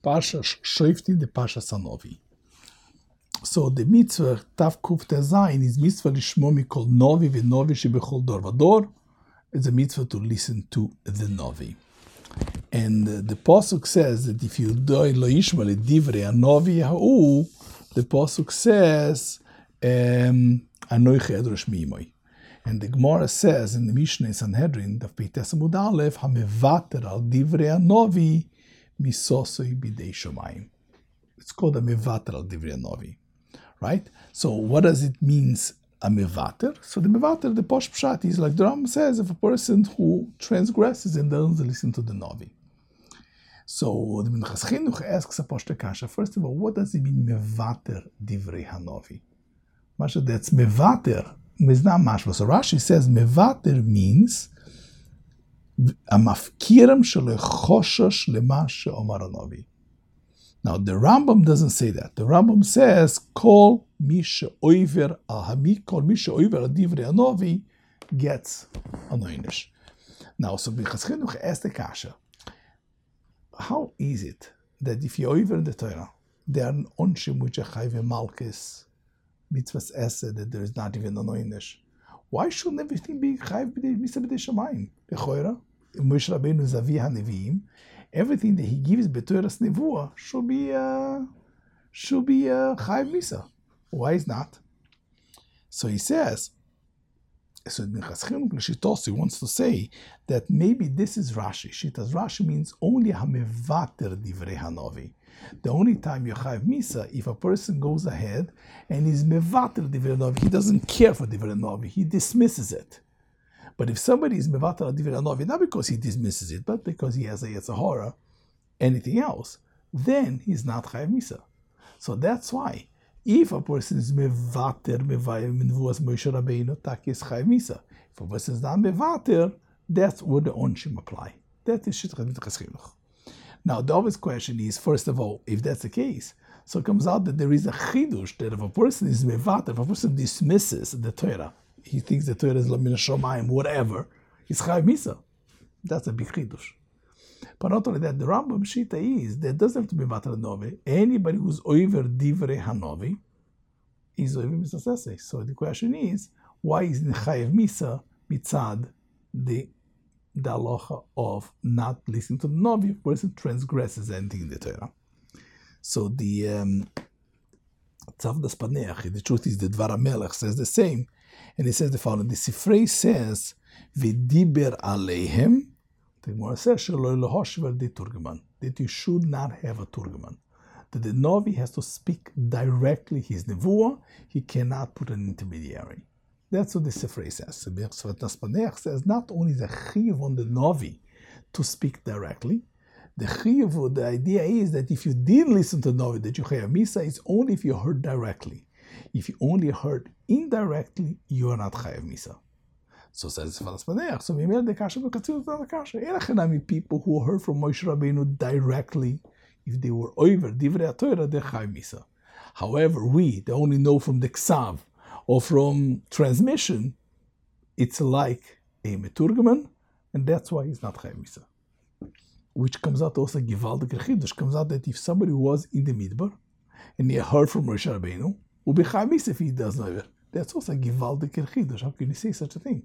Parsha Shoftim, the Parsha Sanovi. So the mitzvah Tav Kuf Tezayin is mitzvah lishmo mikol novi v'novi shebechol dor v'dor. It's a mitzvah to listen to the novi. And the pasuk says that if you do lo yishma le divrei hanovi ha'u, the pasuk says anoichi edrosh mimoi. And the Gemara says in the Mishnah in Sanhedrin, Daf Peites Amud Aleph, hamevater al divrei hanovi misosoi bidei shomayim. It's called a mevater al divrei hanovi. Right? So what does it mean, a mevater? So the mevater, the posh pshat, is like the Rambam says, if a person who transgresses and doesn't listen to the novi. So the Minchas Chinuch asks a posh kasha, first of all, what does it mean mevater divrei hanovi? Masha, that's mevater, is not mashma. So Rashi says mevater means a mafkiram shelo choshosh lema she'omar hanovi. Now, the Rambam doesn't say that. The Rambam says, Kol mi she'oiver al hami, kol mi she'oiver al divrei hanovi gets an oynish. Now, so Minchas Chinuch asked the kasha, how is it that if you over the Torah, there are onshim which are chayve malchus, mitzvahs esed, that there is not even an oynish? Why shouldn't everything be chayv b'dei misa b'dei shamayim? B'choira, Moshe Rabbeinu is avi haneviim. Everything that he gives b'toras nevuah should be chayv misa. Why is not? So he says. So Minchas Chinuch L'shitosi wants to say that maybe this is Rashi. Shitas Rashi means only hamevater divrei hanovi. The only time you chayv misa if a person goes ahead and is mevater divrei hanovi, he doesn't care for divrei hanovi, he dismisses it. But if somebody is mevater divrei hanovi, not because he dismisses it, but because he has a yetzer hara, anything else, then he's not chayv misa. So that's why, if a person is mevater nevuas Moshe Rabbeinu, tak is chayv misa. If a person is not mevater, that's where the onshim apply. That is shitchat Minchas Chinuch. Now, the obvious question is, first of all, if that's the case, so it comes out that there is a chidush that if a person is mevater, if a person dismisses the Torah, he thinks the Torah is lo min hashamayim, whatever, he's chayv misa. That's a big chidush. But not only that, the Rambam Shita is that doesn't have to be matter novi. Anybody who's over divrei hanovi is over misa sesei. So the question is, why is the chayev misa mitzad the halacha of not listening to the novi? If a person transgresses anything in the Torah. So the Tzav das Paneach, the truth is the Dvar HaMelech says the same, and it says the following: the Sifrei says v'diber aleihem. The Gemara says that you should not have a turgaman. That the novi has to speak directly his nevuah. He cannot put an intermediary. That's what the Sifrei says. So das Paneach says not only the chiyuv on the novi to speak directly, the chiyuv, the idea is that if you did listen to novi, that you chayav misa is only if you heard directly. If you only heard indirectly, you are not chayav misa. So says das Paneach. So we made the kasha b'katzil the kasha. Elachenami people who heard from Moshe Rabbeinu directly, if they were over divrei Torah, they're chayav misa. However, we only know from the ksav or from transmission, it's like a meturgaman, and that's why he's not chayav misa. Which comes out also givaldik chidush. Comes out that if somebody was in the midbar and he heard from Moshe Rabbeinu, will be chayav misa if he does not. That's also givaldik chidush. How can you say such a thing?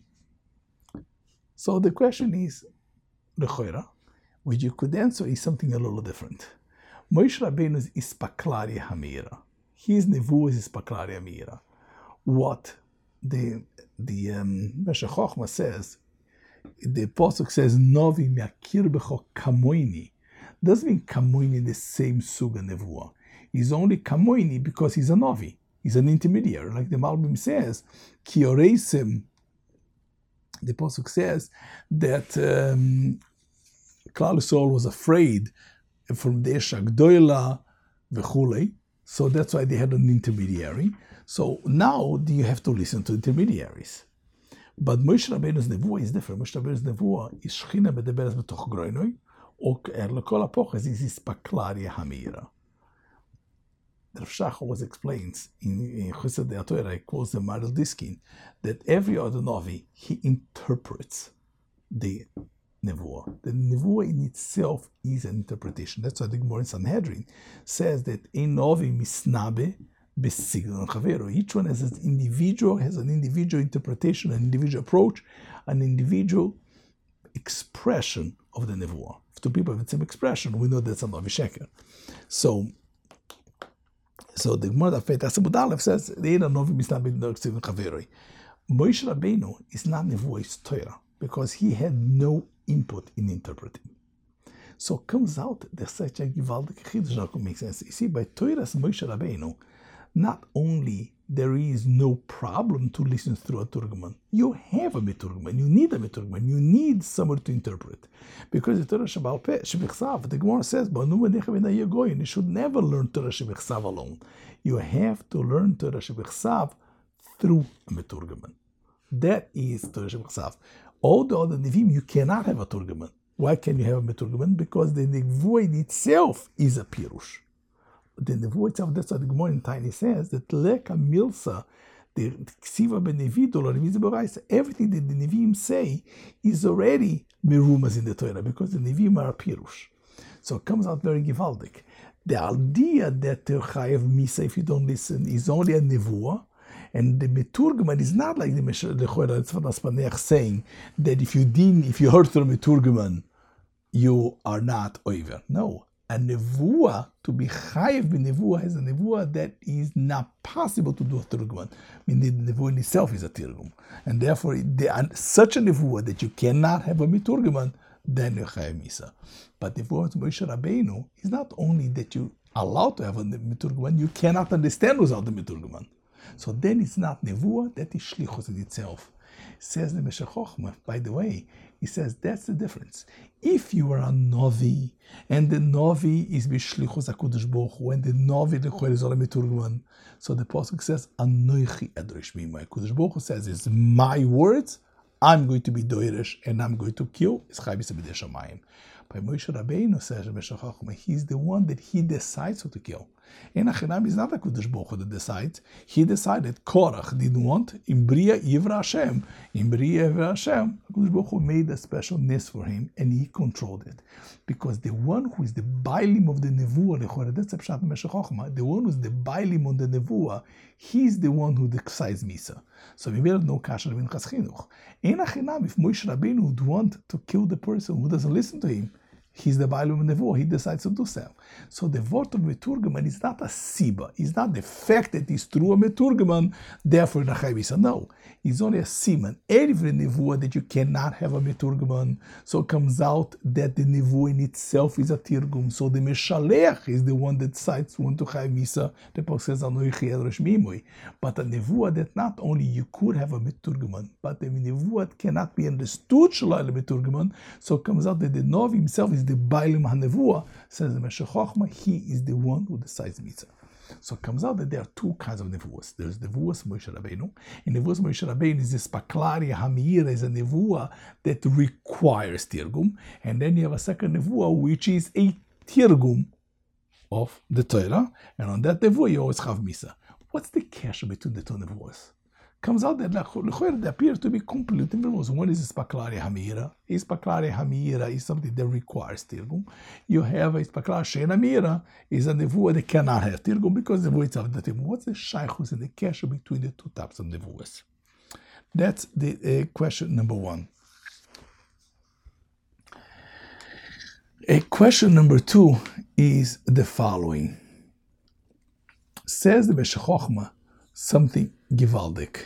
So the question is, lechoira, which you could answer is something a little different. Moshe Rabbeinu is ispaklari hamira. His nevuah is ispaklari hamira. What the Meshech Chochma says, the pasuk says, "Novi me'akir becho kamoini." Doesn't mean kamoini the same suga nevuah. He's only kamoini because he's a novi. He's an intermediary, like the Malbim says, ki oreisem. The pasuk says that Klal Yisrael was afraid from the Esha Gdoila v'chulei, so that's why they had an intermediary. So now do you have to listen to intermediaries? But Moshe Rabbeinu's nevuah is different. Moshe Rabbeinu's nevuah is Shechina medeberes b'toch groinoi, or lekol hapoches is ispaklari hamira. The Rav Shach always explains in Chesed DeTorah, he quotes the Maral Diskin, that every other novi, he interprets the nevuah. The nevuah in itself is an interpretation. That's why the Gemara in Sanhedrin says that ein novi misnabe b'signon chavero. Each one has an individual interpretation, an individual approach, an individual expression of the nevuah. If two people have the same expression, we know that's a novi sheker. So the Gemara of Faith Asabud Aleph says ein novi misnabe b'signon chavero. Moshe Rabbeinu is not nevuah, it's Torah, because he had no input in interpreting. So it comes out there's such a givaldik chiddush makes sense. You see, by Torah's Moshe Rabbeinu, not only there is no problem to listen through a turguman, you have a meturguman, you need a meturguman, you need someone to interpret. Because the Torah Shabbat Peh, Shebichsav, the Gemara says, you should never learn Torah Shebichsav alone. You have to learn Torah Shebichsav through a meturguman. That is Torah Shebichsav. All the other Nevi'im, you cannot have a turguman. Why can you have a meturguman? Because the nevuah in itself is a pirush. The nevuah itself, that's what the Gemara in Tiny says, that leka milsa, the ksiva benevidol, or everything that the Nevi'im say is already merumas in the Torah, because the Nevi'im are a pirush. So it comes out very givaldik. The idea that chayev misa, if you don't listen, is only a nevuah. And the meturgeman is not like the Tzfat saying that if you heard through meturgeman, you are not over. No, a nevuah, to be chayev b'nevuah, is a nevuah that is not possible to do a turguman. I mean, the nevuah in itself is a tirgum, and therefore such a nevuah that you cannot have a meturgeman, then you chayev misa. But the nevuah of Moshe Rabbeinu is not only that you allowed to have a meturgeman, you cannot understand without the meturgeman. So then it's not nevuah, that is shlichus in itself. Says the Meshech Chochmah, by the way, he says that's the difference. If you are a novi, and the novi is b'shlichus HaKadosh Baruch Hu, and the novi is all a meturguman, so the pasuk says, Anoichi adresh mimai. HaKadosh Baruch Hu says, it's my words, I'm going to be doirish, and I'm going to kill. It's chai b'sebedei shamayim. By Moshe Rabbeinu, says the Meshech Chochmah, he's the one that he decides who to kill. Enachinam is not a Kadosh Baruch Hu that decides. He decided. Korach didn't want. In Bria Yivra Hashem. In Bria Yivra Hashem, Kadosh Baruch Hu made a special nest for him, and he controlled it. Because the one who is the bailim of the nevuah, that's a pshat Meshech Chochmah. The one who is the bailim on the nevuah, he's the one who decides misa. So we will no kasher in Chas Chinuch. Enachinam, if Moshe Rabbeinu would want to kill the person who doesn't listen to him, he's the Baalum Nevuah, he decides to do so. So the word of Meturgeman is not a siba, it's not the fact that it's true a Meturgeman, therefore Nachay Bisa. No, it's only a siman. Every Nevuah that you cannot have a Meturgeman, so it comes out that the Nevuah in itself is a Tirgum. So the Meshaleach is the one that decides when to Chay Misa, the Pasuk says, Anoichi Adresh Mimoi. But a Nevuah that not only you could have a Meturgeman, but the Nevuah cannot be understood Shalai Meturgeman, so it comes out that the Novi himself is the Bailim HaNevuah, says the Meshech Chochmah, he is the one who decides mitzvah. So it comes out that there are two kinds of nevuahs. There's the nevuahs Moshe Rabbeinu, and nevuahs Moshe Rabbeinu is the spaklaria hamira, is a nevuah that requires tirgum, and then you have a second nevuah which is a tirgum of the Torah, and on that nevuah you always have misa. What's the kasha between the two nevuahs? Comes out that they appear to be completely different. One is Spaklaria Hamira. Spaklaria Hamira is something that requires Tirgum. You have a Spaklaria Shein Hamira, is a nevuah that cannot have Tirgum because the nevuah itself the Tirgum. What's the shaychus and the kasha between the two types of nevuahs? That's the question number one. Question number two is the following. Says the Meshech Chochmah something givaldik.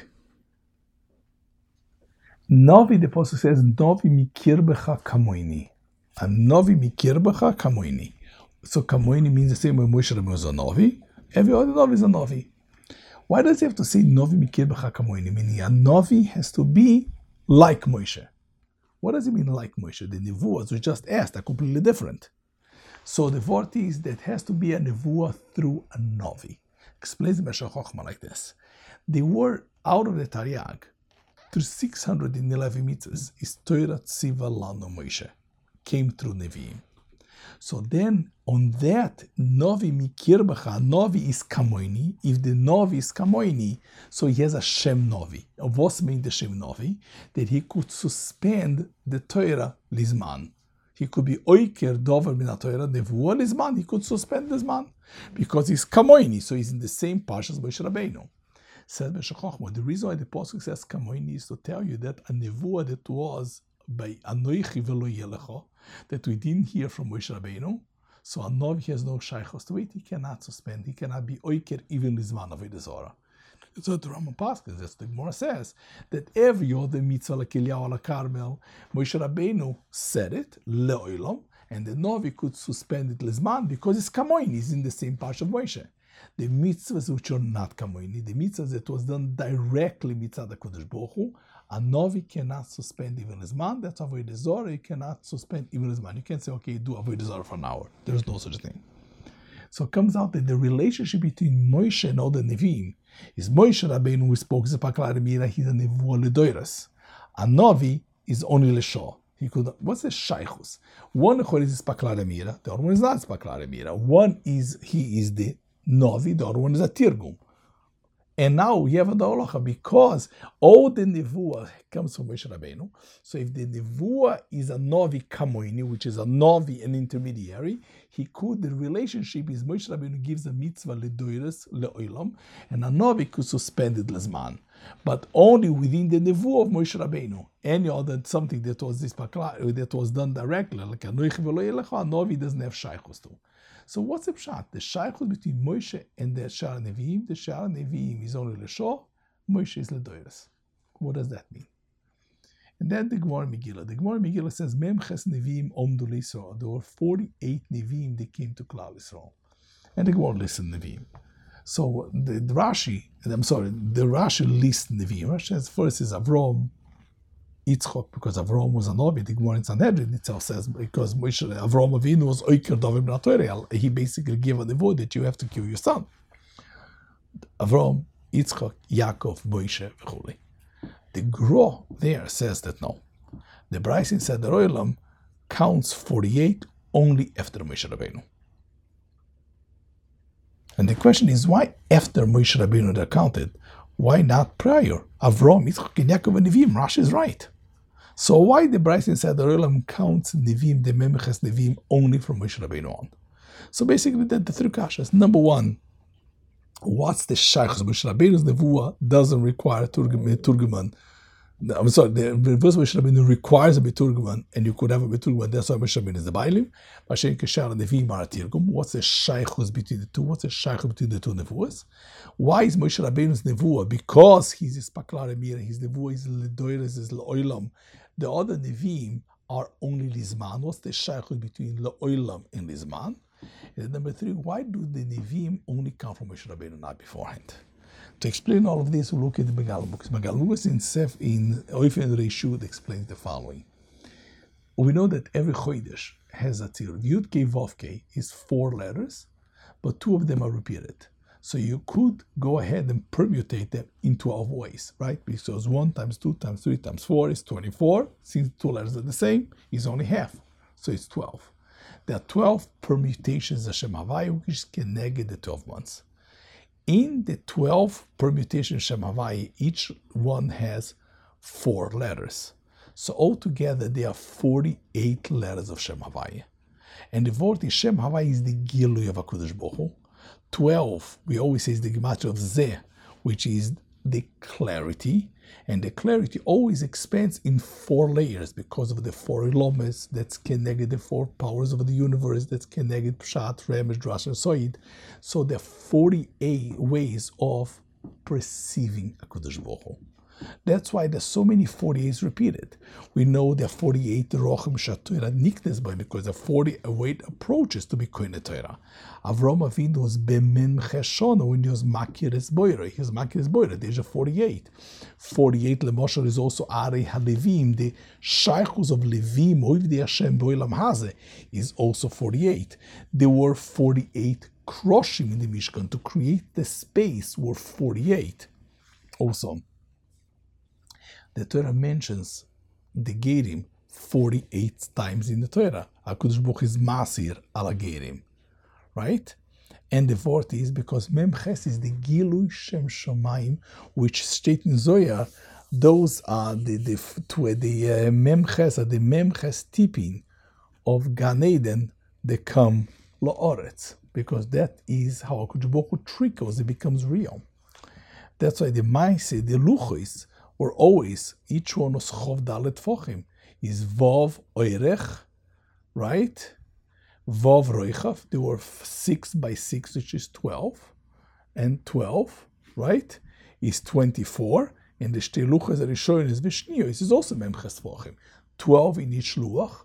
Novi, the Apostle says, Novi mikir becha kamoini. A Novi mikir becha kamoini. So kamoini means the same way Moshe Rabbeinu was a Novi. Every other Novi is a Novi. Why does he have to say Novi mikir becha kamoini? Meaning a Novi has to be like Moshe. What does it mean like Moshe? The nevuahs we just asked are completely different. So the word is that has to be a nevuah through a Novi. Explains the Meshech Chochmah like this. The word out of the Taryag through 611 mitzvahs is Torah Tziva Lanu Moshe, came through Nevi'im. So then, on that, Novi mikirbecha, Novi is kamoini. If the Novi is kamoini, so he has a Shem Novi. What's mean the Shem Novi? That he could suspend the Torah lizman. He could be oiker dover min Torah nevuah lizman. He could suspend the zman because he's kamoini, so he's in the same parsha as Moshe Rabbeinu. Says Meshech Chochmah, the reason why the pasuk says kamoini is to tell you that a nevuah that was by Anoichi velo yelecha, that we didn't hear from Moshe Rabbeinu, so a Novi has no shaychos to it. He cannot suspend. He cannot be oiker even lizman of Avodah Zarah. So the Rambam Paskin, as the Gemara says, that every other mitzvah like Eliyahu ala Carmel, Moshe Rabbeinu said it leolam, and the Novi could suspend it lizman because it's kamoini. He's in the same parsha of Moshe. The mitzvahs which are not kamoini, the mitzvahs that was done directly mitzvah the Kodesh Baruch Hu, a Novi cannot suspend even lizman. That's Avodah Zarah. You cannot suspend even lizman. You can't say, okay, do Avodah Zarah for an hour. There's no such thing. So it comes out that the relationship between Moshe and all the Nevi'im is Moshe Rabbeinu who spoke Zepakla Remira, he's a Nevuah Ledoiras. A Novi is only Leshah. He could. What's the Shaychus? One is Zepakla Remira, the other one is not Zepakla Remira. One is, he is the Novi, the other one is a Tirgum. And now we have a Da'olacha because all the Nevuah comes from Moshe Rabbeinu. So if the Nevuah is a Novi Kamoini, which is a Novi, an intermediary, the relationship is Moshe Rabbeinu gives a mitzvah ledoiras, leolam, and a Novi could suspend it lezman. But only within the Nevuah of Moshe Rabbeinu. Any other something that was that was done directly, like a Novi doesn't have shaychus to. So what's the pshat? The shaychus between Moshe and the Shara Nevi'im. The Shara Nevi'im is only Leshah, Moshe is Ledoiras. What does that mean? And then the Gemara Megillah. The Gemara Megillah says, Mem Ches Nevi'im Omdu L'Yisrael. There were 48 Nevi'im that came to Klal Yisrael. And the Gemara lists Nevi'im. So the Rashi lists Nevi'im. Rashi says, first is Avram, Yitzchok, because Avram was a Novi. The Gemara in Sanhedrin itself says, because Avram Avinu was oiker dover min Torah, he basically gave a nevuah that you have to kill your son. Avram, Yitzchok, Yaakov, Moshe, v'chuli. The Gro there says that no. The Bryson said the Roilam counts 48 only after Moshe Rabbeinu. And the question is, why after Moshe Rabbeinu they're counted? Why not prior? Avram, Yitzchok, and Yaakov, and Nevi'im. Rashi is right. So why the Bryson said the Roilam counts Nevi'im, the Memches Nevi'im, only from Moshe Rabbeinu on? So basically, the three kashas. Number one, what's the shaychus? Moshe Rabbeinu's nevuah doesn't require turguman. I'm sorry, the verse Moshe Rabbeinu requires a beturguman, and you could have a beturguman. That's why Moshe Rabbeinu is the bailim. Mashen keshar nevi'im are tirgum. What's the shaychus between the two? What's the shaychus between the two nevuahs? Why is Moshe Rabbeinu's nevuah? Because he's a spaklar emir. His nevuah is ledoiras, is leolam. The other nevi'im are only lizman. What's the shaychus between leolam and lizman? And number three, why do the Nevi'im only come from Moshe Rabbeinu, not beforehand? To explain all of this, we'll look at the Megalabus. Megalabus in Oifen Reishud explains the following. We know that every Chodesh has a tir. Yud Kei Vav Kei is 4 letters, but 2 of them are repeated. So you could go ahead and permutate them in 12 ways, right? Because 1 times 2 times 3 times 4 is 24. Since 2 letters are the same, it's only half. So it's 12. There are 12 permutations of Shem Havai, which can negate the 12 months. In the 12 permutations of Shem Havai, each one has 4 letters. So altogether, there are 48 letters of Shem Havai. And the word is Shem Havai is the Gilui of HaKadosh Baruch Hu. 12, we always say, is the gematria of Zeh, which is the clarity. And the clarity always expands in 4 layers because of the 4 ilomes that's connected, the 4 powers of the universe that's connected, Pshat, Remesh, Drash, and Soid. So there are 48 ways of perceiving HaKadosh Baruch Hu. That's why there's so many 48s repeated. We know there are 48 Rochim Shatorah Niknes by because there are 48 approaches to be Koine Torah. Avram Avinu was Bemen Cheshona when he was Makiris Boira. He was Makiris Boira at the age of 48. 48 Lemosher is also Arei HaLevim. The Shaychus of Levim, Oivdi Hashem Boilam Hazeh, is also 48. There were 48 Kroshim in the Mishkan. To create the space were 48. Also, the Torah mentions the Gerim 48 times in the Torah. HaKadosh Baruch Hu is Masir al Gerim, right? And the fourth is because Mem Ches is the Gilui Shem Shomayim, which state in Zohar. Those are the Mem Ches are the Mem Ches tipping of Gan Eden. They come la'oretz, because that is how HaKadosh Baruch Hu trickles. It becomes real. That's why the Maaseh, the Luchos, were always, each one was Chov Dalet Fochim. Is Vav Oirech, right? Vav Roichav, they were 6 by 6, which is 12. And 12, right, is 24. And the Shtei Luchos Rishon is Vishnio. This is also Memches Fochim. 12 in each Luach.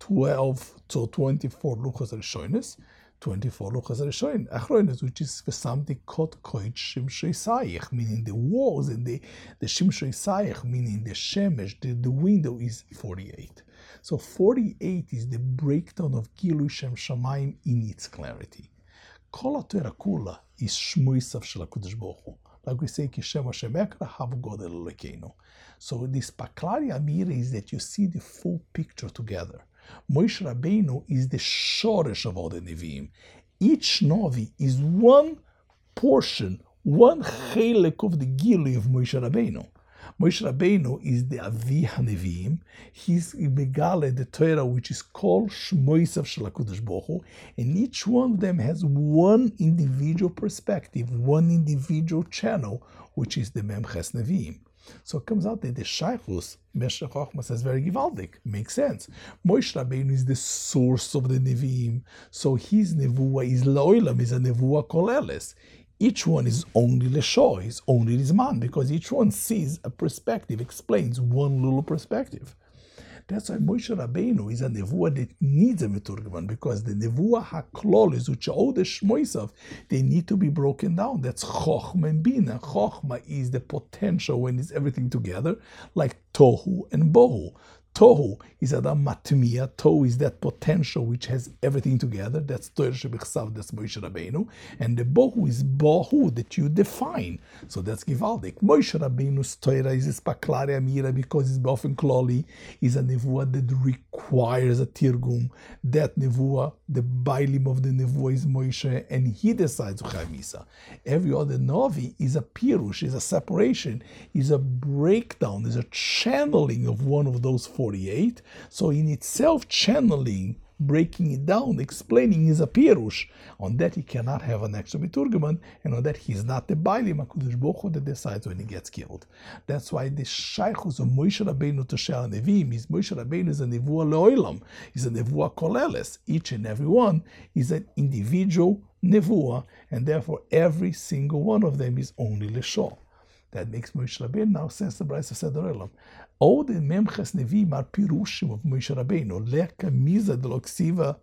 12 to 24 Luchos Rishonis. 24 Luchos Rishonim, Achronis, which is for something called Koit Shimshei Sayich, meaning the walls and the Shimshei Sayich, meaning the Shemesh, the window is 48. So 48 is the breakdown of Gilui Shem Shamayim in its clarity. Kol HaTorah Kula is Shmuisav Shel HaKadosh Baruch Hu. Like we say, Kishem Hashem Ekra Hav Godel Elokeinu. So this Paklari Amira is that you see the full picture together. Moshe Rabbeinu is the shoresh of all the Nevi'im. Each Navi is one portion, one chelek of the Gilui of Moshe Rabbeinu. Moshe Rabbeinu is the Avi HaNevi'im. He's Megale, the Torah, which is called Shmoisav Shel HaKadosh Baruch Hu, and each one of them has one individual perspective, one individual channel, which is the Mem Ches Nevi'im. So it comes out that the Shaychus, Meshech Chochmah says very givaldik, makes sense. Moshe Rabbeinu is the source of the Nevi'im, so his Nevuah is La'olam, is a Nevuah Koleles. Each one is only Lesho, is only Rizman, because each one sees a perspective, explains one little perspective. That's why Moshe Rabbeinu is a Nevuah that needs a Meturgeman, because the Nevuah HaKlolis, which are all the Shmoisav, they need to be broken down. That's Chochmah and Bina. Chochmah is the potential when it's everything together, like Tohu and Bohu. Tohu is Adam Matmiya. Tohu is that potential which has everything together. That's Torah Shebichsav, that's Moshe Rabbeinu. And the Bohu is Bohu, that you define. So that's Givaldik. Moshe Rabbeinu's Torah is Spaklari Amira, because it's Bofen Kloli, is a Nevuah that requires a Tirgum. That Nevuah, the Bailim of the Nevuah is Moshe, and he decides Misa. Every other Navi is a Pirush, is a separation, is a breakdown, is a channeling of one of those 48. So in itself, channeling, breaking it down, explaining is a pirush. On that he cannot have an extra biturgeman, and on that he's not the Bailim HaKadosh Baruch Hu that decides when he gets killed. That's why the Shaychus of Moshe Rabbeinu to Shel Nevi'im is Moshe Rabbeinu is a Nevuah Le'olam, is a Nevuah Koleles. Each and every one is an individual Nevuah, and therefore every single one of them is only Lesho. That makes Moshe Rabbeinu now sense the Bryce of Seder Olam. All the Memches Nevi'im are pirushim of Moshe Rabbeinu. Leka miza de lo ksiva,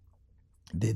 the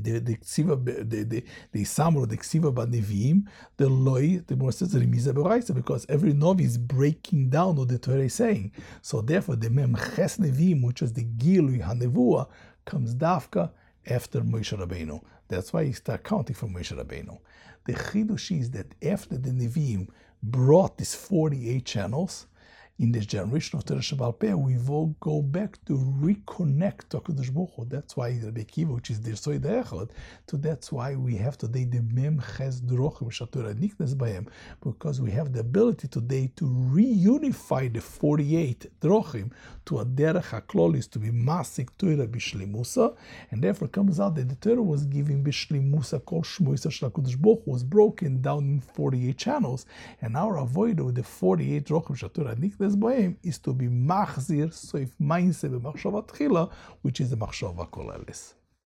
Samro, the ksiva ba Nevi'im, the loy, the more says the miza beraisa, because every Novi is breaking down what the Torah is saying. So therefore, the Memches Nevi'im, which is the Gilui HaNevuah, comes dafka after Moshe Rabbeinu. That's why he starts counting from Moshe Rabbeinu. The chidush is that after the Nevi'im brought these 48 channels, in this generation of Torah Shebaal Peh, we will go back to reconnect to HaKadosh Baruch Hu. That's why Rabbi Akiva, which is the Soid Echad, so that's why we have today the Mem Ches Drochim Shatorah Niknes Bahem, because we have the ability today to reunify the 48 Drochim to a Derech HaKlolis, to be Masik Torah Bishlimusa, and therefore comes out that the Torah was given Bishlimusa, Kol Shmoisa Shel HaKadosh Baruch Hu, was broken down in 48 channels, and our avoid with the 48 Drochim Shatorah Niknes Bahem is to be Machzir Soif Mainse B'Machshava Tchila, which is the Machshava Kolelis.